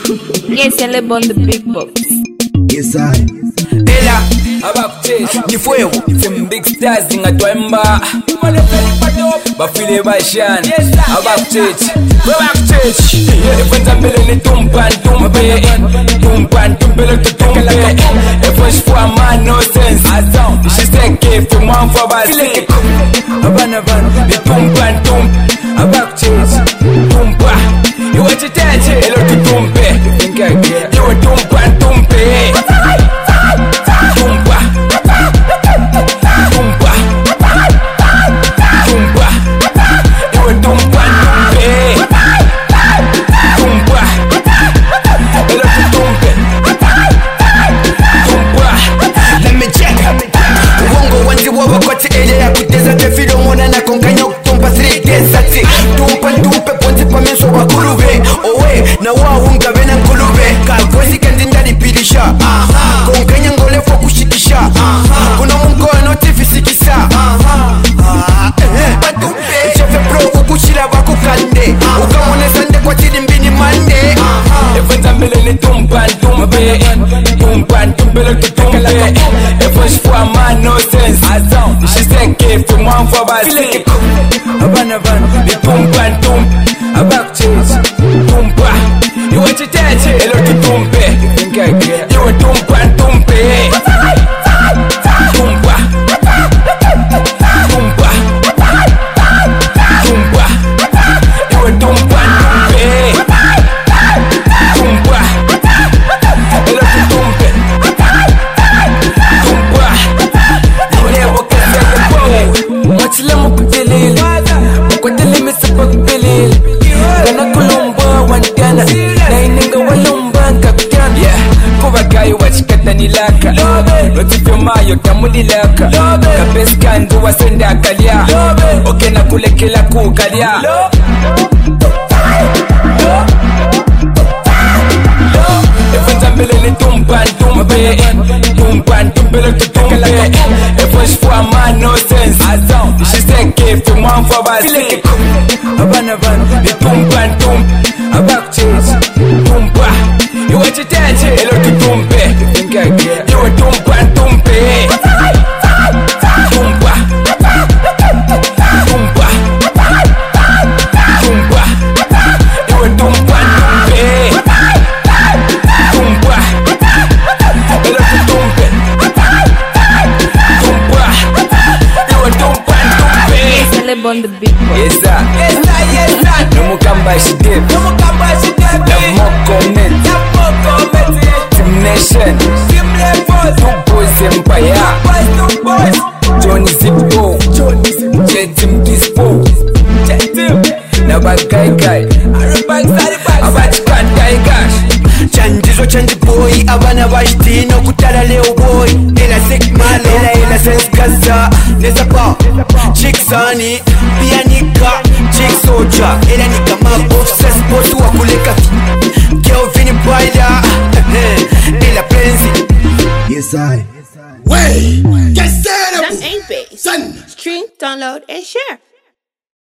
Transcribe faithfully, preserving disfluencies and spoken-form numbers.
Yes, I live on the big box. Yes, I. Ela, abakuche, ni fuego. Some big stars ingatwemba. Bafile bashani. Abakuche, abakuche. Evenza mbele ni tumpan tumpe. Tumpan tumpele tutumpe. Evenza for man no sense. She said give for man for basi. Abana abana, ni tumpan tump. Abakuche, tumpa. You want to touch it? Elo tutumpe. Think I get. You want tumpan tumpe. Tumpa, tumpa, tumpa, ewe tumpa tumpe, tumpa, elo tutumpe, tumpa. Let me check. Uongo wanzi wawa kote ele ya kuteza tefilo mwana na konkanya kutumpa three days ati tumpa tumpe ponzi pa menso wa kurube owe na waunga bena nkulube kalkosi kandi ndani pilisha konkanya ngole fo kushikisha kuna mungono tifisikisa batumpe chefe pro ukushira bakukande ukamone sande kwa chili mbini mande Evenza mbele ni tumpa tumpe, tumpa tumpe lo tutumpe. Evenza for man no sense. She said give for man for basi. Abana abana, ni tumpa tumpe. Abakuche, tumpa. You want to touch it? Elo tutumpe. Think I get. You want tumpa tumpe. Tumpa, tumpa, tumpa. You want tumpa tumpe. Tumpa, elo tutumpe. Tumpa. Ulevo kasa yabo. Machila mukupelele. Mukwatele misapa kupelele. Gana kulumba wandana. Na ininga walumba nkakutana. Yeah, kuba gayo wachikata nilaka. Notifyo mayo tamulilaka. Kapeska ndu wasenda kalya. Oke na kulekela kukalya. Evenza mbele ni tumpan tumpe. Tumpan tumpe lo tutumpe. Evenza for man no sense. She said give for man for basi. Abana abana, ni tumpan tumpe. Abakuche, tumpa. You want to touch it? Elo tutumpe. Think I get. You want tumpan tumpe. Tumpa, tumpa, tumpa. You want tumpan tumpe. Tumpa, elo tutumpe. Tumpa, you want tumpan tumpe. Yes, I live on the big box. Yes sir, yes sir, yes sir. No more kamba she did. No more kamba she did. No more comment. No more comment. Team Nation. Team Level. Two boys empire. Two boys, two boys. Johnny Zippo. Johnny Zippo. Jetim Dispo. Jetim. Na bagay guy. Arabag saribag. Abachkan Tigash. chanjizo chanji boy abana bashtino kutala leo boy ela sick malo ela ela sense gaza neza pa chicksani pianika chick soja ela ni kama obsess boss wa kuleka Kelvin Baila ela penzi. Yes I. Way, get set up. That ain't bass. Son. Stream, download, and share.